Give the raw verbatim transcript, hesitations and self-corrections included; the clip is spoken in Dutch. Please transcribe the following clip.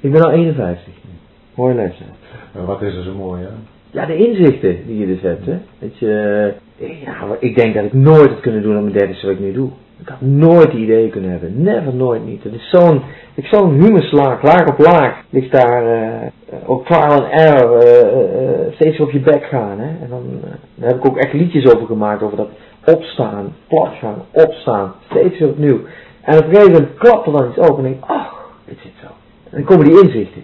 Ik ben al eenenvijftig. Mooie leeftijd. Maar wat is er zo mooi, hè? Ja, de inzichten die je dus hebt, hè. Dat je, ja, ik denk dat ik nooit het kunnen doen op mijn dertigste wat ik nu doe. Ik had nooit die ideeën kunnen hebben. Never, nooit niet. Het is zo'n, ik zo'n humuslaag, laag op laag. Ligt daar, uh, ook trial and error, uh, uh, steeds op je bek gaan, hè. En dan, uh, daar heb ik ook echt liedjes over gemaakt, over dat opstaan, plat gaan, opstaan, steeds weer opnieuw. En op een gegeven moment klapt er dan iets open en denk ik, ach, dit zit zo. En dan komen die inzichten.